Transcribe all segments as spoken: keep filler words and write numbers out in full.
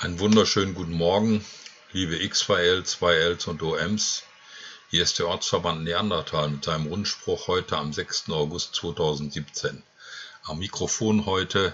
Einen wunderschönen guten Morgen, liebe X zwei L, zwei Ls und O Ms. Hier ist der Ortsverband Neandertal mit seinem Rundspruch heute am sechsten August zweitausendsiebzehn. Am Mikrofon heute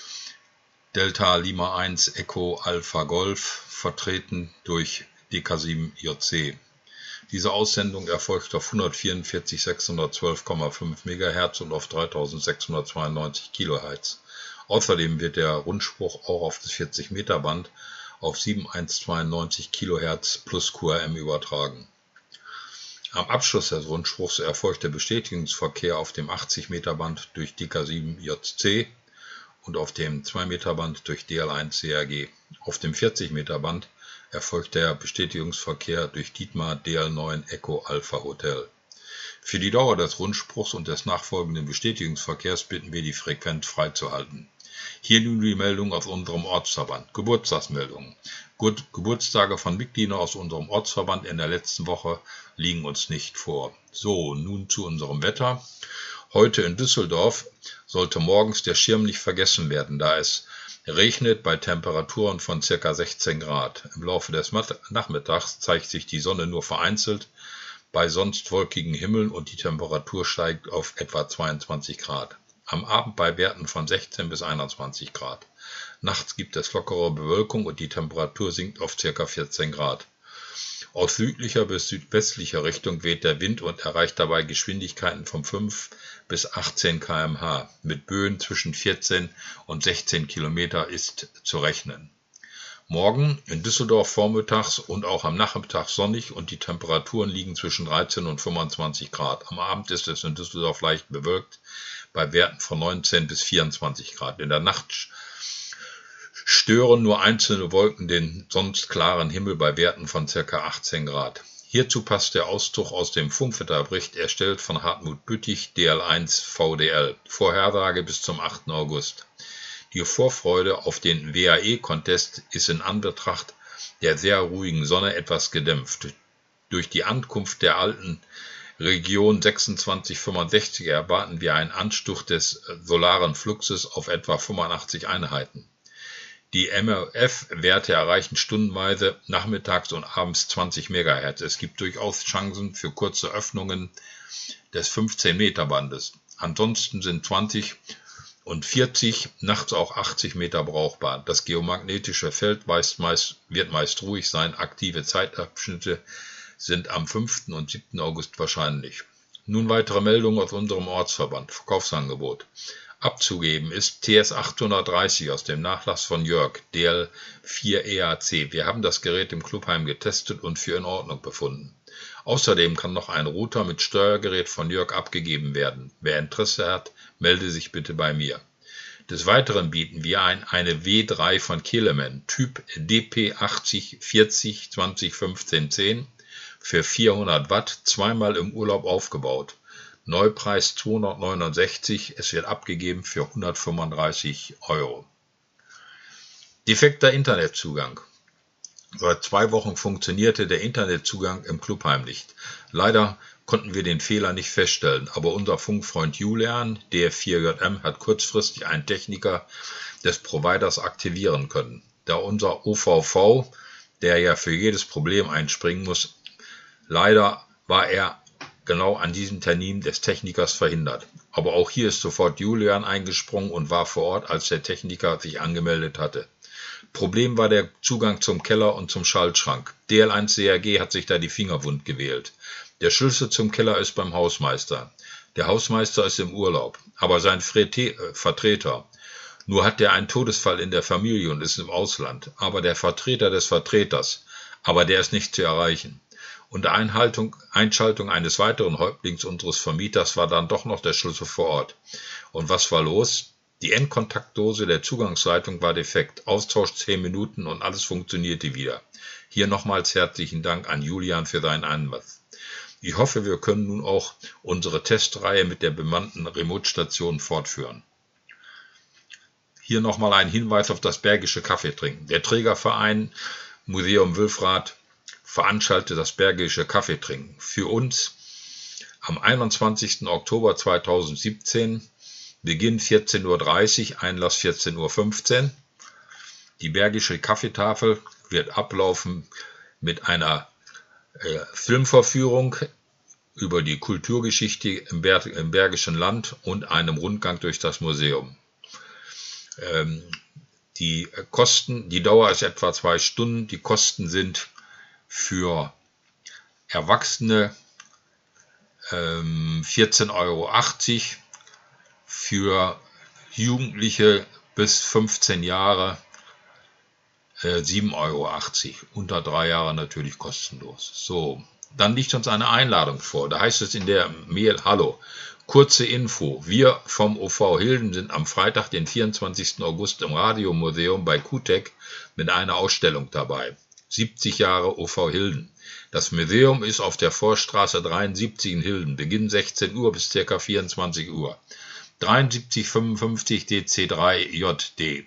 Delta Lima eins Echo Alpha Golf, vertreten durch D K sieben J C. Diese Aussendung erfolgt auf hundertvierundvierzig sechshundertzwölf Komma fünf Megahertz und auf dreitausendsechshundertzweiundneunzig Kilohertz. Außerdem wird der Rundspruch auch auf das vierzig Meter Band auf siebentausendzweihundertzweiundneunzig Kilohertz plus Q R M übertragen. Am Abschluss des Rundspruchs erfolgt der Bestätigungsverkehr auf dem achtzig Meter Band durch D K sieben J C und auf dem zwei Meter Band durch D L eins C R G. Auf dem vierzig Meter Band erfolgt der Bestätigungsverkehr durch Dietmar D L neun Echo Alpha Hotel. Für die Dauer des Rundspruchs und des nachfolgenden Bestätigungsverkehrs bitten wir, die Frequenz freizuhalten. Hier nun die Meldung aus unserem Ortsverband. Geburtstagsmeldungen. Gut, Geburtstage von Mitgliedern aus unserem Ortsverband in der letzten Woche liegen uns nicht vor. So, nun zu unserem Wetter. Heute in Düsseldorf sollte morgens der Schirm nicht vergessen werden, da es regnet bei Temperaturen von ca. sechzehn Grad. Im Laufe des Nachmittags zeigt sich die Sonne nur vereinzelt bei sonst wolkigen Himmeln und die Temperatur steigt auf etwa zweiundzwanzig Grad. Am Abend bei Werten von sechzehn bis einundzwanzig Grad. Nachts gibt es lockere Bewölkung und die Temperatur sinkt auf ca. vierzehn Grad. Aus südlicher bis südwestlicher Richtung weht der Wind und erreicht dabei Geschwindigkeiten von fünf bis achtzehn Kilometer pro Stunde. Mit Böen zwischen vierzehn und sechzehn Kilometer ist zu rechnen. Morgen in Düsseldorf vormittags und auch am Nachmittag sonnig und die Temperaturen liegen zwischen dreizehn und fünfundzwanzig Grad. Am Abend ist es in Düsseldorf leicht bewölkt bei Werten von neunzehn bis vierundzwanzig Grad. In der Nacht stören nur einzelne Wolken den sonst klaren Himmel bei Werten von ca. achtzehn Grad. Hierzu passt der Auszug aus dem Funkwetterbericht, erstellt von Hartmut Büttig, D L eins V D L. Vorhersage bis zum achten August. Die Vorfreude auf den W A E-Contest ist in Anbetracht der sehr ruhigen Sonne etwas gedämpft. Durch die Ankunft der alten Region sechsundzwanzig fünfundsechzig erwarten wir einen Ansturz des solaren Fluxes auf etwa fünfundachtzig Einheiten. Die M R F-Werte erreichen stundenweise nachmittags und abends zwanzig Megahertz. Es gibt durchaus Chancen für kurze Öffnungen des fünfzehn Meter Bandes. Ansonsten sind zwanzig und vierzig, nachts auch achtzig Meter brauchbar. Das geomagnetische Feld meist, meist, wird meist ruhig sein. Aktive Zeitabschnitte sind am fünften und siebten August wahrscheinlich. Nun weitere Meldungen aus unserem Ortsverband. Verkaufsangebot. Abzugeben ist T S achthundertdreißig aus dem Nachlass von Jörg, D L vier E A C. Wir haben das Gerät im Clubheim getestet und für in Ordnung befunden. Außerdem kann noch ein Router mit Steuergerät von Jörg abgegeben werden. Wer Interesse hat, melde sich bitte bei mir. Des Weiteren bieten wir ein, eine W drei von Kelemen, Typ D P achtzig vierzig zwanzig fünfzehn zehn für vierhundert Watt, zweimal im Urlaub aufgebaut. Neupreis zweihundertneunundsechzig, es wird abgegeben für hundertfünfunddreißig Euro. Defekter Internetzugang. Seit zwei Wochen funktionierte der Internetzugang im Clubheim nicht. Leider konnten wir den Fehler nicht feststellen, aber unser Funkfreund Julian, D F vier J M, hat kurzfristig einen Techniker des Providers aktivieren können. Da unser O V V, der ja für jedes Problem einspringen muss, leider war er genau an diesem Termin des Technikers verhindert. Aber auch hier ist sofort Julian eingesprungen und war vor Ort, als der Techniker sich angemeldet hatte. Problem war der Zugang zum Keller und zum Schaltschrank. D L eins C R G hat sich da die Finger wund gewählt. Der Schlüssel zum Keller ist beim Hausmeister. Der Hausmeister ist im Urlaub, aber sein Vertreter. Nur hat der einen Todesfall in der Familie und ist im Ausland. Aber der Vertreter des Vertreters, aber der ist nicht zu erreichen. Unter Einhaltung, Einschaltung eines weiteren Häuptlings unseres Vermieters war dann doch noch der Schlüssel vor Ort. Und was war los? Die Endkontaktdose der Zugangsleitung war defekt. Austausch zehn Minuten und alles funktionierte wieder. Hier nochmals herzlichen Dank an Julian für seinen Einsatz. Ich hoffe, wir können nun auch unsere Testreihe mit der bemannten Remote-Station fortführen. Hier nochmal ein Hinweis auf das Bergische Kaffeetrinken. Der Trägerverein Museum Wülfrath veranstaltet das Bergische Kaffeetrinken. Für uns am einundzwanzigsten Oktober zweitausendsiebzehn, Beginn vierzehn Uhr dreißig, Einlass vierzehn Uhr fünfzehn. Die Bergische Kaffeetafel wird ablaufen mit einer äh, Filmvorführung über die Kulturgeschichte im, Ber im Bergischen Land und einem Rundgang durch das Museum. Ähm, die Kosten, die Dauer ist etwa zwei Stunden. Die Kosten sind für Erwachsene ähm, vierzehn Euro achtzig, für Jugendliche bis fünfzehn Jahre äh, sieben Euro achtzig, unter drei Jahre natürlich kostenlos. So, dann liegt uns eine Einladung vor. Da heißt es in der Mail: Hallo, kurze Info. Wir vom O V Hilden sind am Freitag, den vierundzwanzigsten August im Radiomuseum bei Kutek mit einer Ausstellung dabei. siebzig Jahre O V Hilden. Das Museum ist auf der Forststraße dreiundsiebzig in Hilden. Beginn sechzehn Uhr bis ca. vierundzwanzig Uhr. dreiundsiebzig fünfundfünfzig D C drei J D.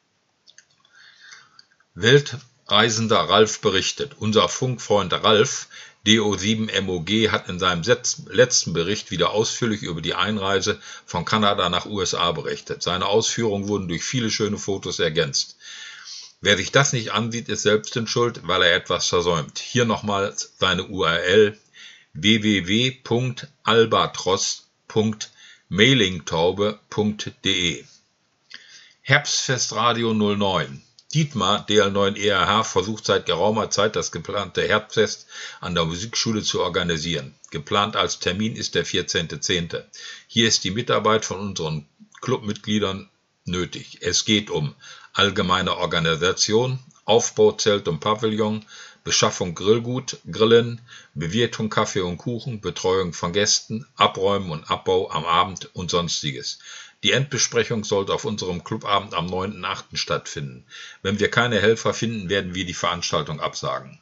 Weltreisender Ralf berichtet. Unser Funkfreund Ralf, D O sieben M O G, hat in seinem letzten Bericht wieder ausführlich über die Einreise von Kanada nach U S A berichtet. Seine Ausführungen wurden durch viele schöne Fotos ergänzt. Wer sich das nicht ansieht, ist selbst in Schuld, weil er etwas versäumt. Hier nochmal seine U R L: w w w punkt albatros punkt mailingtaube punkt de. Herbstfestradio null neun. Dietmar, D L neun E R H, versucht seit geraumer Zeit, das geplante Herbstfest an der Musikschule zu organisieren. Geplant als Termin ist der vierzehnte zehnte Hier ist die Mitarbeit von unseren Clubmitgliedern nötig. Es geht um allgemeine Organisation, Aufbau Zelt und Pavillon, Beschaffung Grillgut, Grillen, Bewirtung Kaffee und Kuchen, Betreuung von Gästen, Abräumen und Abbau am Abend und Sonstiges. Die Endbesprechung sollte auf unserem Clubabend am neunten achten stattfinden. Wenn wir keine Helfer finden, werden wir die Veranstaltung absagen.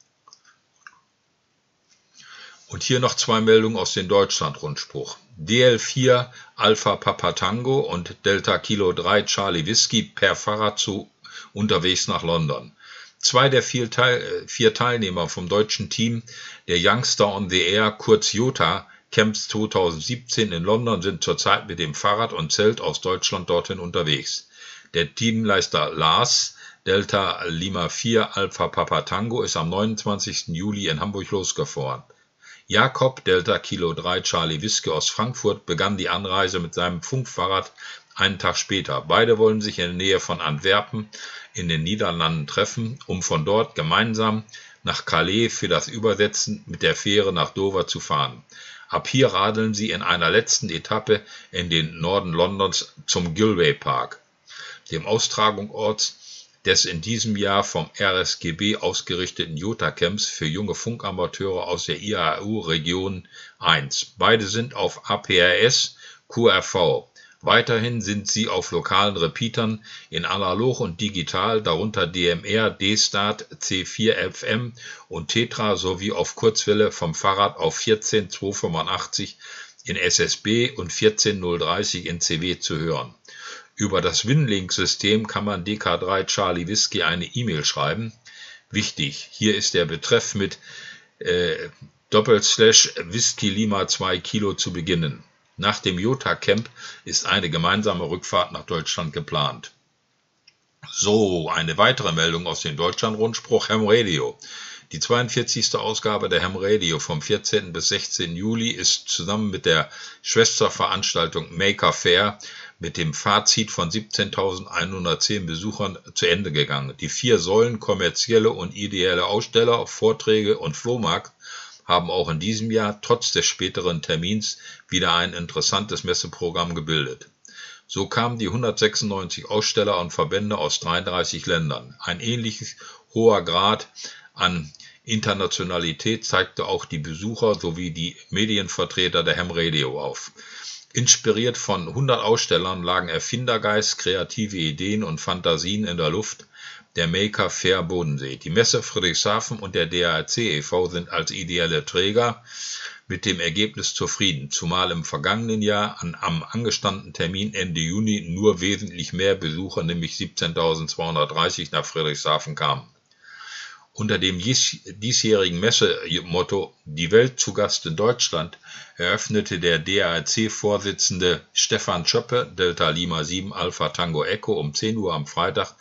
Und hier noch zwei Meldungen aus dem Deutschland-Rundspruch. D L vier Alpha Papa Tango und Delta Kilo drei Charlie Whisky per Fahrrad zu unterwegs nach London. Zwei der vier, Teil, vier Teilnehmer vom deutschen Team der Youngster on the Air, kurz Jota, Camps zweitausendsiebzehn in London, sind zurzeit mit dem Fahrrad und Zelt aus Deutschland dorthin unterwegs. Der Teamleiter Lars, Delta Lima vier Alpha Papa Tango, ist am neunundzwanzigsten Juli in Hamburg losgefahren. Jakob, Delta Kilo drei Charlie Whisky aus Frankfurt, begann die Anreise mit seinem Funkfahrrad einen Tag später. Beide wollen sich in der Nähe von Antwerpen in den Niederlanden treffen, um von dort gemeinsam nach Calais für das Übersetzen mit der Fähre nach Dover zu fahren. Ab hier radeln sie in einer letzten Etappe in den Norden Londons zum Gilway Park, dem Austragungsort des in diesem Jahr vom R S G B ausgerichteten Jota-Camps für junge Funkamateure aus der I A U-Region eins. Beide sind auf A P R S Q R V. Weiterhin sind sie auf lokalen Repeatern in analog und digital, darunter D M R, D-Start, C vier F M und Tetra, sowie auf Kurzwelle vom Fahrrad auf vierzehn zweihundertfünfundachtzig in S S B und vierzehn null dreißig in C W zu hören. Über das Winlink-System kann man D K drei Charlie Whisky eine E-Mail schreiben. Wichtig, hier ist der Betreff mit äh, Doppelslash Whisky Lima zwei Kilo zu beginnen. Nach dem Jota-Camp ist eine gemeinsame Rückfahrt nach Deutschland geplant. So, eine weitere Meldung aus dem Deutschland-Rundspruch: Ham Radio. Die zweiundvierzigste Ausgabe der Ham Radio vom vierzehnten bis sechzehnten Juli ist zusammen mit der Schwesterveranstaltung Maker Fair mit dem Fazit von siebzehntausendeinhundertzehn Besuchern zu Ende gegangen. Die vier Säulen kommerzielle und ideelle Aussteller, Vorträge und Flohmarkt haben auch in diesem Jahr trotz des späteren Termins wieder ein interessantes Messeprogramm gebildet. So kamen die hundertsechsundneunzig Aussteller und Verbände aus dreiunddreißig Ländern. Ein ähnlich hoher Grad an Internationalität zeigte auch die Besucher sowie die Medienvertreter der Ham Radio auf. Inspiriert von hundert Ausstellern lagen Erfindergeist, kreative Ideen und Fantasien in der Luft. Der Maker Fair Bodensee. Die Messe Friedrichshafen und der D A R C e V sind als ideelle Träger mit dem Ergebnis zufrieden, zumal im vergangenen Jahr an, am angestammten Termin Ende Juni nur wesentlich mehr Besucher, nämlich siebzehntausendzweihundertdreißig, nach Friedrichshafen kamen. Unter dem dies, diesjährigen Messemotto Die Welt zu Gast in Deutschland eröffnete der D A R C-Vorsitzende Stefan Schöppe, Delta Lima sieben Alpha Tango Echo, um zehn Uhr am Freitag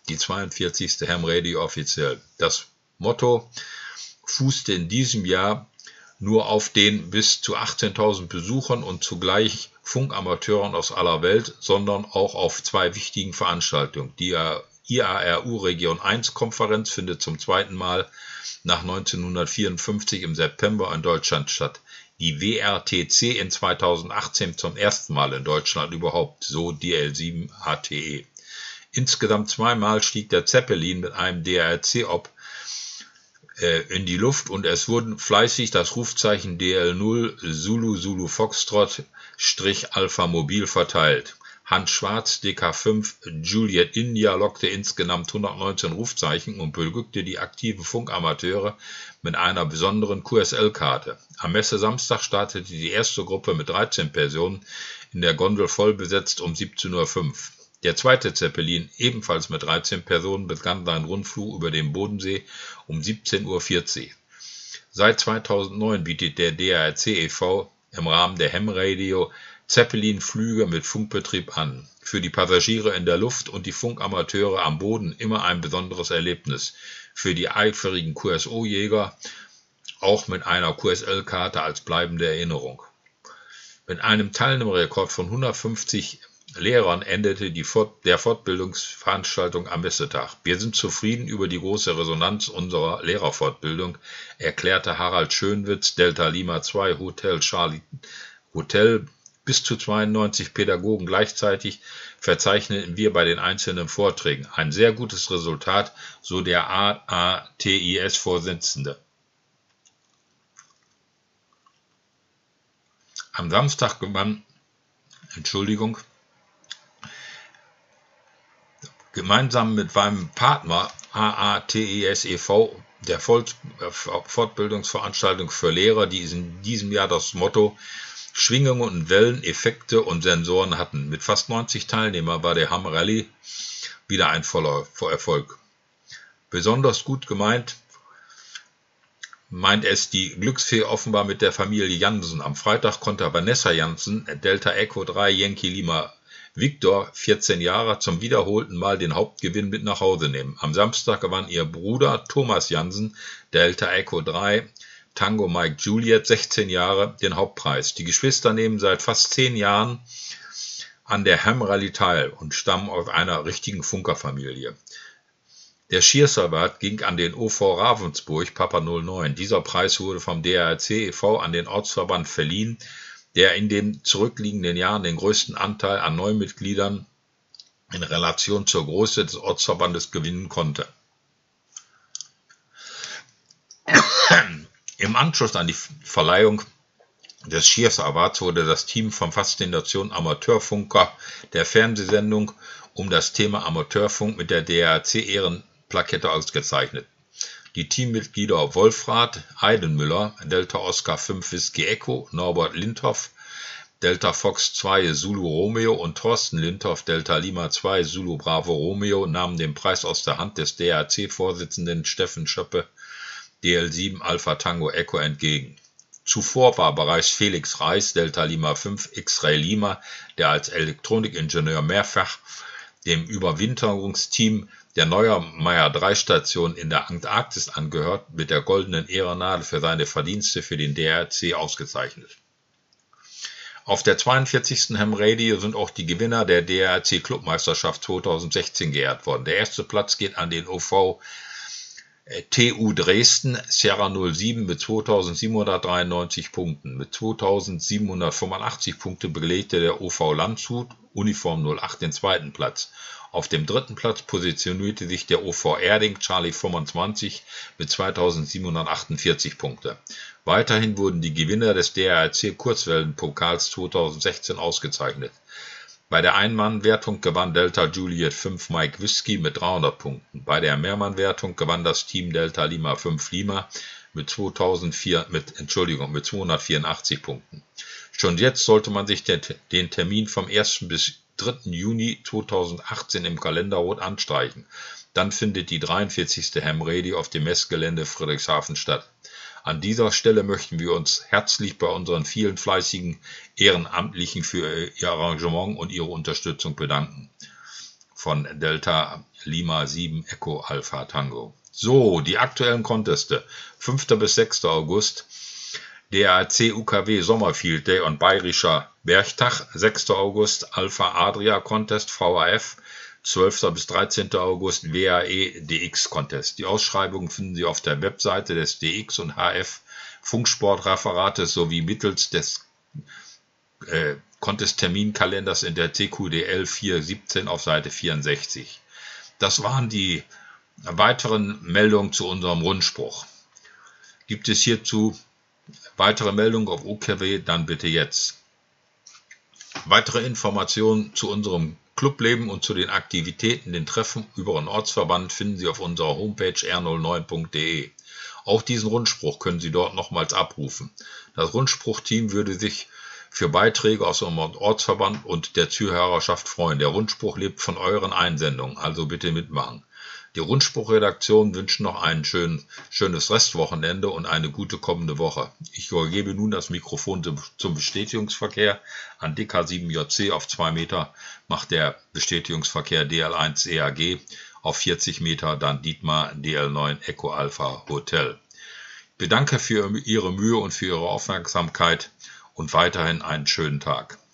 die zweiundvierzigste Ham Radio offiziell. Das Motto fußte in diesem Jahr nur auf den bis zu achtzehntausend Besuchern und zugleich Funkamateuren aus aller Welt, sondern auch auf zwei wichtigen Veranstaltungen. Die I A R U Region eins Konferenz findet zum zweiten Mal nach neunzehnhundertvierundfünfzig im September in Deutschland statt. Die W R T C in zweitausendachtzehn zum ersten Mal in Deutschland überhaupt, so D L sieben H T E. Insgesamt zweimal stieg der Zeppelin mit einem D R C-Ob äh, in die Luft und es wurden fleißig das Rufzeichen D L null Zulu Zulu Foxtrot Strich Alpha Mobil verteilt. Hans Schwarz, D K fünf, Juliet India lockte insgesamt hundertneunzehn Rufzeichen und beglückte die aktiven Funkamateure mit einer besonderen Q S L-Karte. Am Messe-Samstag startete die erste Gruppe mit dreizehn Personen in der Gondel voll besetzt um siebzehn Uhr fünf. Der zweite Zeppelin, ebenfalls mit dreizehn Personen, begann seinen Rundflug über den Bodensee um siebzehn Uhr vierzig. Seit zweitausendneun bietet der D A R C e V im Rahmen der Ham Radio Zeppelin-Flüge mit Funkbetrieb an. Für die Passagiere in der Luft und die Funkamateure am Boden immer ein besonderes Erlebnis. Für die eifrigen Q S O-Jäger auch mit einer Q S L-Karte als bleibende Erinnerung. Mit einem Teilnehmerrekord von hundertfünfzig Lehrern endete die Fort- der Fortbildungsveranstaltung am Messetag. Wir sind zufrieden über die große Resonanz unserer Lehrerfortbildung, erklärte Harald Schönwitz, Delta Lima zwei Hotel Charlie Hotel. Bis zu zweiundneunzig Pädagogen gleichzeitig verzeichneten wir bei den einzelnen Vorträgen. Ein sehr gutes Resultat, so der A A T I S-Vorsitzende. Am Samstag gewann, Entschuldigung, gemeinsam mit meinem Partner A A T I S e V der Fortbildungsveranstaltung für Lehrer, die in diesem Jahr das Motto Schwingungen und Wellen, Effekte und Sensoren hatten. Mit fast neunzig Teilnehmern war der Ham Rally wieder ein voller Erfolg. Besonders gut gemeint meint es die Glücksfee offenbar mit der Familie Jansen. Am Freitag konnte Vanessa Jansen, Delta Echo drei Yankee Lima Victor, vierzehn Jahre, zum wiederholten Mal den Hauptgewinn mit nach Hause nehmen. Am Samstag gewann ihr Bruder Thomas Jansen, Delta Echo drei Tango Mike Juliet, sechzehn Jahre, den Hauptpreis. Die Geschwister nehmen seit fast zehn Jahren an der Ham Rally teil und stammen aus einer richtigen Funkerfamilie. Der Shears Award ging an den O V Ravensburg Papa null neun. Dieser Preis wurde vom D A R C e V an den Ortsverband verliehen, der in den zurückliegenden Jahren den größten Anteil an Neumitgliedern in Relation zur Größe des Ortsverbandes gewinnen konnte. Im Anschluss an die Verleihung des Shears Awards wurde das Team von Faszination Amateurfunker der Fernsehsendung um das Thema Amateurfunk mit der D A R C Ehrenplakette ausgezeichnet. Die Teammitglieder Wolfrath Eidenmüller, Delta Oscar fünf Whisky Echo, Norbert Lindhoff, Delta Fox zwei Zulu Romeo und Thorsten Lindhoff, Delta Lima zwei Zulu Bravo Romeo, nahmen den Preis aus der Hand des D A R C-Vorsitzenden Steffen Schöppe, D L sieben Alpha Tango Echo, entgegen. Zuvor war bereits Felix Reis, Delta Lima fünf X-Ray Lima, der als Elektronikingenieur mehrfach dem Überwinterungsteam der Neuer-Meyer drei Station in der Antarktis angehört, mit der goldenen Ehrennadel für seine Verdienste für den D A R C ausgezeichnet. Auf der zweiundvierzigsten Ham Radio sind auch die Gewinner der D A R C Clubmeisterschaft zweitausendsechzehn geehrt worden. Der erste Platz geht an den O V T U Dresden Sierra null sieben mit zweitausendsiebenhundertdreiundneunzig Punkten. Mit zweitausendsiebenhundertfünfundachtzig Punkte belegte der O V Landshut Uniform null acht den zweiten Platz. Auf dem dritten Platz positionierte sich der O V Erding Charlie fünfundzwanzig mit zweitausendsiebenhundertachtundvierzig Punkte. Weiterhin wurden die Gewinner des D A R C Kurzwellenpokals zweitausendsechzehn ausgezeichnet. Bei der Einmannwertung gewann Delta Juliet fünf Mike Whisky mit dreihundert Punkten. Bei der Mehrmannwertung gewann das Team Delta Lima fünf Lima mit, zweitausendvier, mit, Entschuldigung, mit zweihundertvierundachtzig Punkten. Schon jetzt sollte man sich den, den Termin vom ersten bis dritten Juni zweitausendachtzehn im Kalender rot anstreichen. Dann findet die dreiundvierzigste Ham Radio auf dem Messgelände Friedrichshafen statt. An dieser Stelle möchten wir uns herzlich bei unseren vielen fleißigen Ehrenamtlichen für ihr Arrangement und ihre Unterstützung bedanken. Von Delta Lima sieben Echo Alpha Tango. So, die aktuellen Conteste. fünfter bis sechster August. D A C U K W Sommerfield Day und Bayerischer Bergtag. sechster August Alpha Adria Contest V A F. zwölfter bis dreizehnter August W A E D X Contest. Die Ausschreibungen finden Sie auf der Webseite des D X und H F Funksportreferates sowie mittels des äh, Contest-Terminkalenders in der T Q D L vier siebzehn auf Seite vierundsechzig. Das waren die weiteren Meldungen zu unserem Rundspruch. Gibt es hierzu weitere Meldungen auf U K W, dann bitte jetzt. Weitere Informationen zu unserem Clubleben und zu den Aktivitäten, den Treffen über den Ortsverband finden Sie auf unserer Homepage r null neun punkt de. Auch diesen Rundspruch können Sie dort nochmals abrufen. Das Rundspruchteam würde sich für Beiträge aus unserem Ortsverband und der Zuhörerschaft freuen. Der Rundspruch lebt von euren Einsendungen, also bitte mitmachen. Die Rundspruchredaktion wünscht noch ein schön, schönes Restwochenende und eine gute kommende Woche. Ich übergebe nun das Mikrofon zum Bestätigungsverkehr an D K sieben J C. Auf zwei Meter macht der Bestätigungsverkehr D L eins E A G, auf vierzig Meter dann Dietmar D L neun Echo Alpha Hotel. Ich bedanke für Ihre Mühe und für Ihre Aufmerksamkeit und weiterhin einen schönen Tag.